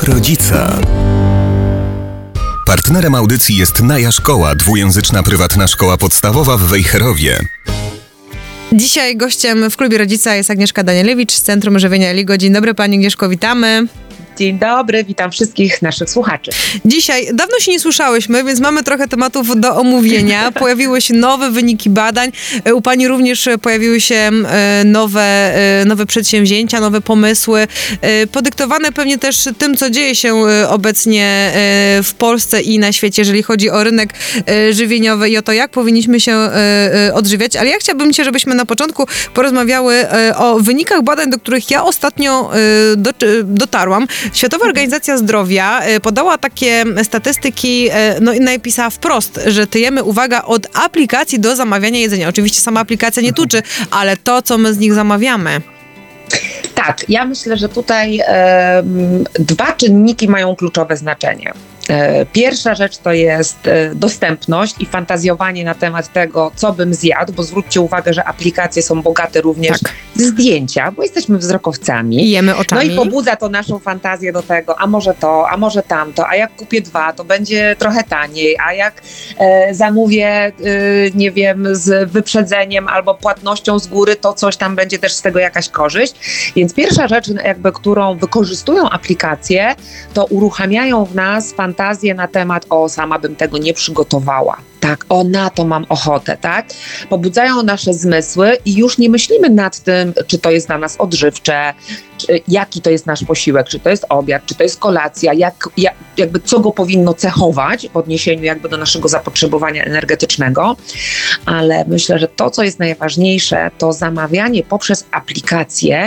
Klub Rodzica. Partnerem audycji jest Naja Szkoła, dwujęzyczna prywatna szkoła podstawowa w Wejherowie. Dzisiaj gościem w Klubie Rodzica jest Agnieszka Danielewicz z Centrum Żywienia LIGO. Dzień dobry Pani Agnieszko, witamy. Dzień dobry, witam wszystkich naszych słuchaczy. Dzisiaj dawno się nie słyszałyśmy, więc mamy trochę tematów do omówienia. Pojawiły się nowe wyniki badań. U Pani również pojawiły się nowe przedsięwzięcia, nowe pomysły, podyktowane pewnie też tym, co dzieje się obecnie w Polsce i na świecie, jeżeli chodzi o rynek żywieniowy i o to, jak powinniśmy się odżywiać. Ale ja chciałabym dzisiaj, żebyśmy na początku porozmawiały o wynikach badań, do których ja ostatnio dotarłam. Światowa Organizacja Zdrowia podała takie statystyki, i napisała wprost, że tyjemy, uwaga, od aplikacji do zamawiania jedzenia. Oczywiście sama aplikacja nie tuczy, ale to, co my z nich zamawiamy. Tak, ja myślę, że tutaj dwa czynniki mają kluczowe znaczenie. Pierwsza rzecz to jest dostępność i fantazjowanie na temat tego, co bym zjadł, bo zwróćcie uwagę, że aplikacje są bogate również w zdjęcia, bo jesteśmy wzrokowcami. I jemy oczami. No i pobudza to naszą fantazję do tego, a może to, a może tamto, a jak kupię dwa, to będzie trochę taniej, a jak zamówię, nie wiem, z wyprzedzeniem albo płatnością z góry, to coś tam będzie też z tego jakaś korzyść. Więc pierwsza rzecz, którą wykorzystują aplikacje, to uruchamiają w nas fantazję na temat, sama bym tego nie przygotowała. Tak, na to mam ochotę, tak? Pobudzają nasze zmysły i już nie myślimy nad tym, czy to jest dla nas odżywcze, jaki to jest nasz posiłek, czy to jest obiad, czy to jest kolacja, co go powinno cechować w odniesieniu do naszego zapotrzebowania energetycznego. Ale myślę, że to, co jest najważniejsze, to zamawianie poprzez aplikację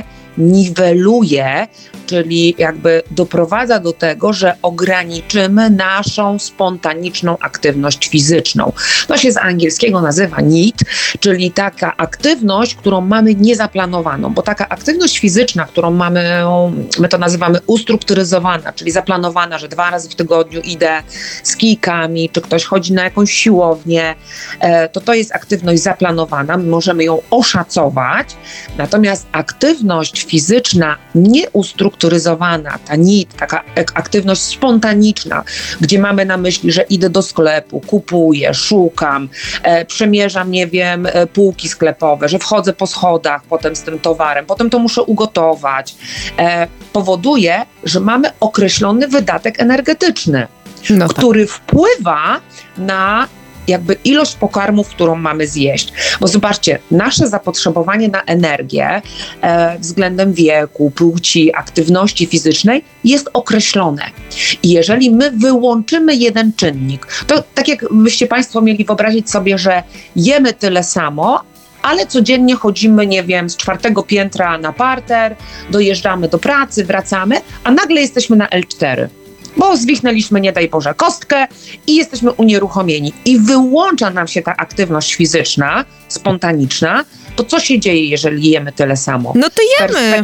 niweluje, czyli doprowadza do tego, że ograniczymy naszą spontaniczną aktywność fizyczną. To się z angielskiego nazywa NEAT, czyli taka aktywność, którą mamy niezaplanowaną, bo taka aktywność fizyczna, którą mamy, my to nazywamy ustrukturyzowana, czyli zaplanowana, że 2 razy w tygodniu idę z kijkami, czy ktoś chodzi na jakąś siłownię, to jest aktywność zaplanowana, my możemy ją oszacować, natomiast aktywność fizyczna nieustrukturyzowana, ta NEAT, taka aktywność spontaniczna, gdzie mamy na myśli, że idę do sklepu, kupuję, szukam, przemierzam, półki sklepowe, że wchodzę po schodach potem z tym towarem, potem to muszę ugotować, powoduje, że mamy określony wydatek energetyczny, który wpływa na ilość pokarmów, którą mamy zjeść. Bo zobaczcie, nasze zapotrzebowanie na energię względem wieku, płci, aktywności fizycznej jest określone. I jeżeli my wyłączymy jeden czynnik, to tak jak byście Państwo mieli wyobrazić sobie, że jemy tyle samo, ale codziennie chodzimy, z 4. piętra na parter, dojeżdżamy do pracy, wracamy, a nagle jesteśmy na L4. Bo zwichnęliśmy, nie daj Boże, kostkę i jesteśmy unieruchomieni. I wyłącza nam się ta aktywność fizyczna, spontaniczna, to co się dzieje, jeżeli jemy tyle samo? No to jemy!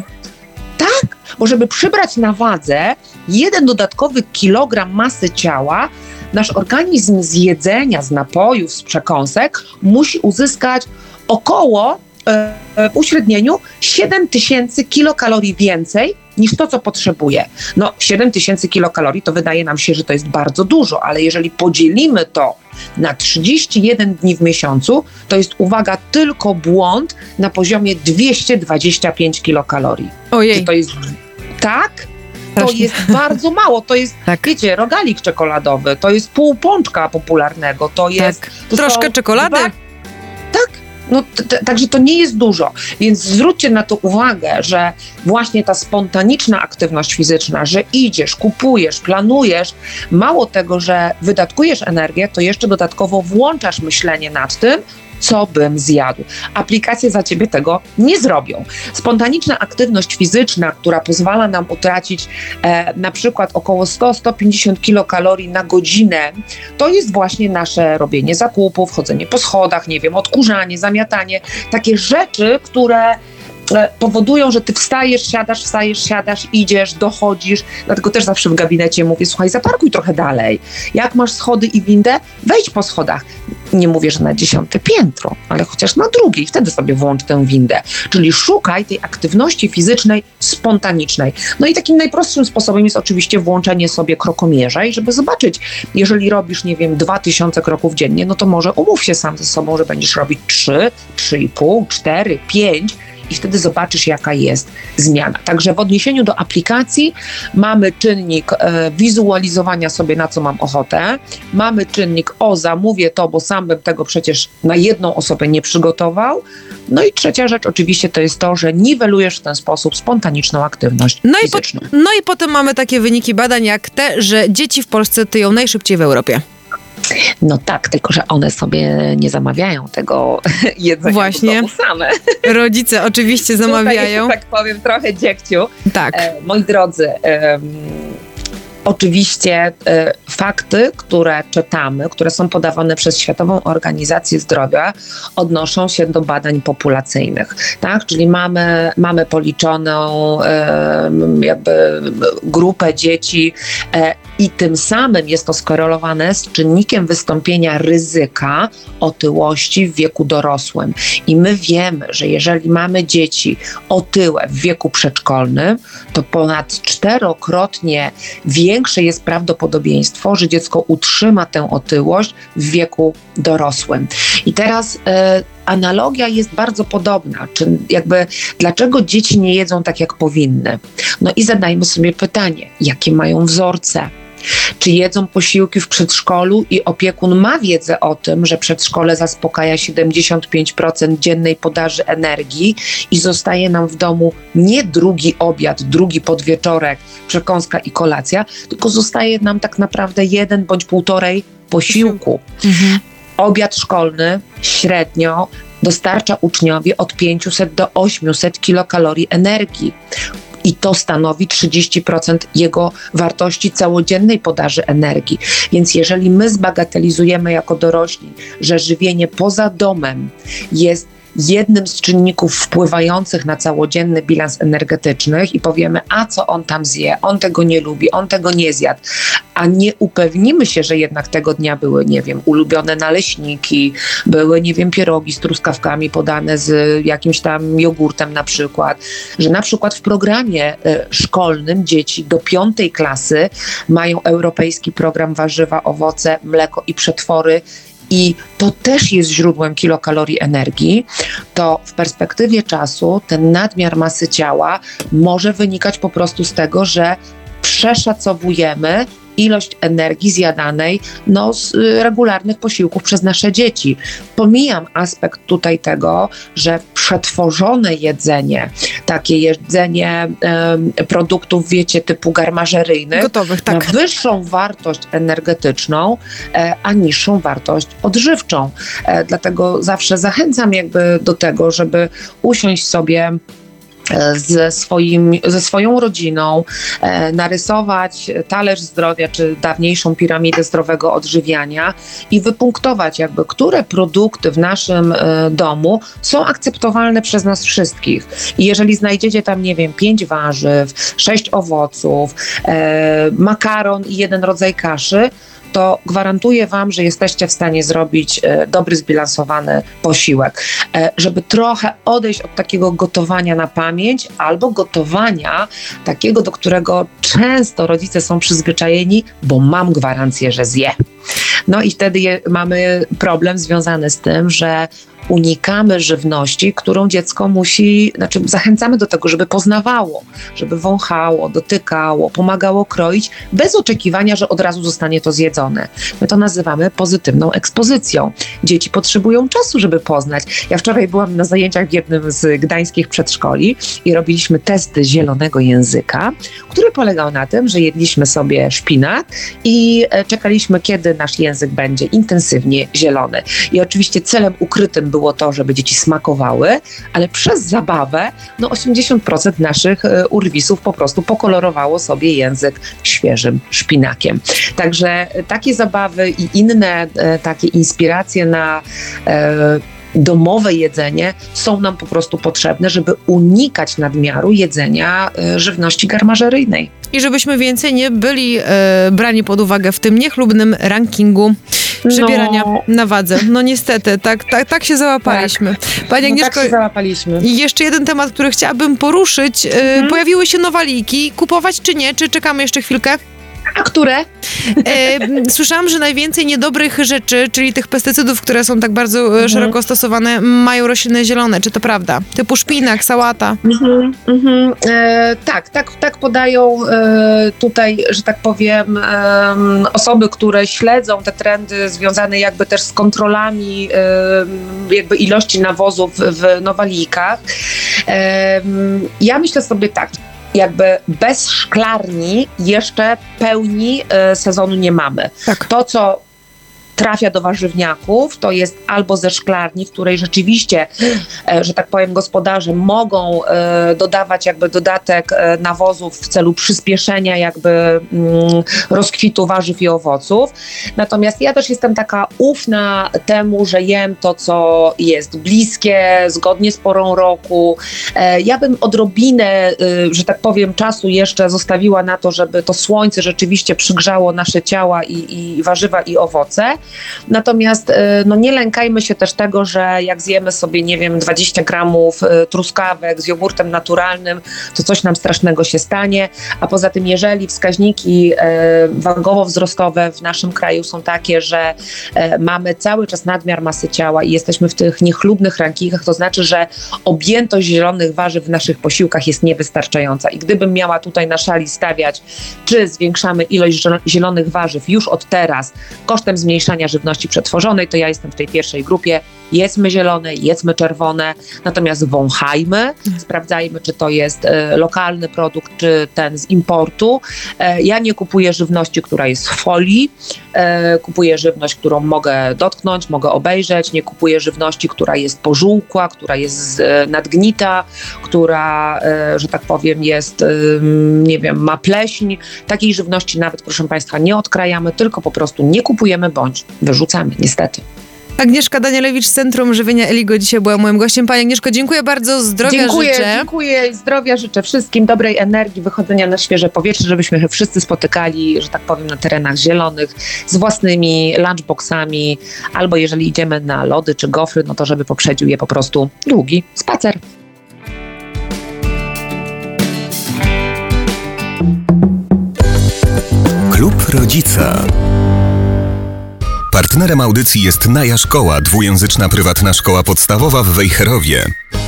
Tak, bo żeby przybrać na wadze 1 dodatkowy kilogram masy ciała, nasz organizm z jedzenia, z napojów, z przekąsek musi uzyskać około w uśrednieniu 7000 kilokalorii więcej niż to, co potrzebuje. 7000 kilokalorii to wydaje nam się, że to jest bardzo dużo, ale jeżeli podzielimy to na 31 dni w miesiącu, to jest, uwaga, tylko błąd na poziomie 225 kilokalorii. Ojej. Czy to jest tak? To jest bardzo mało. To jest, wiecie, rogalik czekoladowy, to jest pół pączka popularnego, to jest... Troszkę czekolady. Także to nie jest dużo, więc zwróćcie na to uwagę, że właśnie ta spontaniczna aktywność fizyczna, że idziesz, kupujesz, planujesz, mało tego, że wydatkujesz energię, to jeszcze dodatkowo włączasz myślenie nad tym, co bym zjadł. Aplikacje za ciebie tego nie zrobią. Spontaniczna aktywność fizyczna, która pozwala nam utracić na przykład około 100-150 kilokalorii na godzinę, to jest właśnie nasze robienie zakupów, chodzenie po schodach, odkurzanie, zamiatanie, takie rzeczy, które powodują, że ty wstajesz, siadasz, idziesz, dochodzisz. Dlatego też zawsze w gabinecie mówię, słuchaj, zaparkuj trochę dalej. Jak masz schody i windę, wejdź po schodach. Nie mówię, że na 10. piętro, ale chociaż na 2. wtedy sobie włącz tę windę. Czyli szukaj tej aktywności fizycznej spontanicznej. No i takim najprostszym sposobem jest oczywiście włączenie sobie krokomierza i żeby zobaczyć, jeżeli robisz, 2000 kroków dziennie, no to może umów się sam ze sobą, że będziesz robić 3, 3,5, 4, 5 i wtedy zobaczysz, jaka jest zmiana. Także w odniesieniu do aplikacji mamy czynnik wizualizowania sobie, na co mam ochotę. Mamy czynnik zamówię to, bo sam bym tego przecież na jedną osobę nie przygotował. No i trzecia rzecz oczywiście to jest to, że niwelujesz w ten sposób spontaniczną aktywność fizyczną. No i potem mamy takie wyniki badań jak te, że dzieci w Polsce tyją najszybciej w Europie. No tak, tylko że one sobie nie zamawiają tego jedzenia właśnie. Do domu same. Rodzice oczywiście zamawiają. Tutaj, tak powiem, trochę dziegciu. Tak. Moi drodzy, oczywiście fakty, które czytamy, które są podawane przez Światową Organizację Zdrowia, odnoszą się do badań populacyjnych, tak? Czyli mamy policzoną jakby grupę dzieci i tym samym jest to skorelowane z czynnikiem wystąpienia ryzyka otyłości w wieku dorosłym. I my wiemy, że jeżeli mamy dzieci otyłe w wieku przedszkolnym, to ponad 4-krotnie większe jest prawdopodobieństwo, że dziecko utrzyma tę otyłość w wieku dorosłym. I teraz analogia jest bardzo podobna, czy jakby dlaczego dzieci nie jedzą tak, jak powinny? No i zadajmy sobie pytanie, jakie mają wzorce? Czy jedzą posiłki w przedszkolu i opiekun ma wiedzę o tym, że przedszkole zaspokaja 75% dziennej podaży energii i zostaje nam w domu nie drugi obiad, drugi podwieczorek, przekąska i kolacja, tylko zostaje nam tak naprawdę 1 bądź 1,5 posiłku. Mhm. Obiad szkolny średnio dostarcza uczniowi od 500 do 800 kilokalorii energii. I to stanowi 30% jego wartości całodziennej podaży energii. Więc jeżeli my zbagatelizujemy jako dorośli, że żywienie poza domem jest jednym z czynników wpływających na całodzienny bilans energetyczny i powiemy, a co on tam zje, on tego nie lubi, on tego nie zjadł, a nie upewnimy się, że jednak tego dnia były, ulubione naleśniki, były, pierogi z truskawkami podane z jakimś tam jogurtem na przykład, że na przykład w programie szkolnym dzieci do 5. klasy mają europejski program warzywa, owoce, mleko i przetwory, i to też jest źródłem kilokalorii energii, to w perspektywie czasu ten nadmiar masy ciała może wynikać po prostu z tego, że przeszacowujemy ilość energii zjadanej z regularnych posiłków przez nasze dzieci. Pomijam aspekt tutaj tego, że przetworzone jedzenie, takie jedzenie produktów, typu garmażeryjnych, gotowych, tak, ma wyższą wartość energetyczną, a niższą wartość odżywczą. Dlatego zawsze zachęcam do tego, żeby usiąść sobie ze swoją rodziną, narysować talerz zdrowia, czy dawniejszą piramidę zdrowego odżywiania i wypunktować które produkty w naszym domu są akceptowalne przez nas wszystkich. I jeżeli znajdziecie tam, 5 warzyw, 6 owoców, makaron i 1 rodzaj kaszy, to gwarantuję wam, że jesteście w stanie zrobić dobry, zbilansowany posiłek. Żeby trochę odejść od takiego gotowania na pamięć albo gotowania takiego, do którego często rodzice są przyzwyczajeni, bo mam gwarancję, że zje. No i wtedy mamy problem związany z tym, że unikamy żywności, którą dziecko zachęcamy do tego, żeby poznawało, żeby wąchało, dotykało, pomagało kroić, bez oczekiwania, że od razu zostanie to zjedzone. My to nazywamy pozytywną ekspozycją. Dzieci potrzebują czasu, żeby poznać. Ja wczoraj byłam na zajęciach w jednym z gdańskich przedszkoli i robiliśmy testy zielonego języka, który polegał na tym, że jedliśmy sobie szpinak i czekaliśmy, kiedy nasz język będzie intensywnie zielony. I oczywiście celem ukrytym było to, żeby dzieci smakowały, ale przez zabawę 80% naszych urwisów po prostu pokolorowało sobie język świeżym szpinakiem. Także takie zabawy i inne takie inspiracje na domowe jedzenie są nam po prostu potrzebne, żeby unikać nadmiaru jedzenia żywności garmażeryjnej. I żebyśmy więcej nie byli brani pod uwagę w tym niechlubnym rankingu przybierania na wadze. No niestety, tak się załapaliśmy. Pani Agnieszko, tak się załapaliśmy. I jeszcze jeden temat, który chciałabym poruszyć. Pojawiły się nowaliki. Kupować czy nie? Czy czekamy jeszcze chwilkę? A które? Słyszałam, że najwięcej niedobrych rzeczy, czyli tych pestycydów, które są tak bardzo szeroko stosowane, mają rośliny zielone. Czy to prawda? Typu szpinak, sałata. Tak podają tutaj, że tak powiem, osoby, które śledzą te trendy związane jakby też z kontrolami jakby ilości nawozów w nowalijkach. Ja myślę sobie tak, jakby bez szklarni jeszcze pełni sezonu nie mamy. Tak. To, co trafia do warzywniaków, to jest albo ze szklarni, w której rzeczywiście, że tak powiem, gospodarze mogą dodawać jakby dodatek nawozów w celu przyspieszenia jakby rozkwitu warzyw i owoców. Natomiast ja też jestem taka ufna temu, że jem to, co jest bliskie, zgodnie z porą roku. Ja bym odrobinę, że tak powiem, czasu jeszcze zostawiła na to, żeby to słońce rzeczywiście przygrzało nasze ciała i warzywa i owoce. Natomiast nie lękajmy się też tego, że jak zjemy sobie, nie wiem, 20 gramów truskawek z jogurtem naturalnym, to coś nam strasznego się stanie. A poza tym, jeżeli wskaźniki wagowo-wzrostowe w naszym kraju są takie, że mamy cały czas nadmiar masy ciała i jesteśmy w tych niechlubnych rankingach, to znaczy, że objętość zielonych warzyw w naszych posiłkach jest niewystarczająca. I gdybym miała tutaj na szali stawiać, czy zwiększamy ilość zielonych warzyw już od teraz kosztem zmniejszania żywności przetworzonej, to ja jestem w tej pierwszej grupie. Jedzmy zielone, jedzmy czerwone, natomiast wąchajmy, sprawdzajmy, czy to jest lokalny produkt, czy ten z importu. Ja nie kupuję żywności, która jest w folii, kupuję żywność, którą mogę dotknąć, mogę obejrzeć, nie kupuję żywności, która jest pożółkła, która jest nadgnita, która, że tak powiem, jest, nie wiem, ma pleśń. Takiej żywności nawet, proszę Państwa, nie odkrajamy, tylko po prostu nie kupujemy bądź wyrzucamy, niestety. Agnieszka Danielewicz z Centrum Żywienia Eligo dzisiaj była moim gościem. Pani Agnieszko, dziękuję bardzo, zdrowia życzę. Dziękuję, zdrowia życzę wszystkim, dobrej energii, wychodzenia na świeże powietrze, żebyśmy się wszyscy spotykali, że tak powiem, na terenach zielonych, z własnymi lunchboxami, albo jeżeli idziemy na lody czy gofry, no to żeby poprzedził je po prostu długi spacer. Klub Rodzica. Partnerem audycji jest Naja Szkoła, dwujęzyczna prywatna szkoła podstawowa w Wejherowie.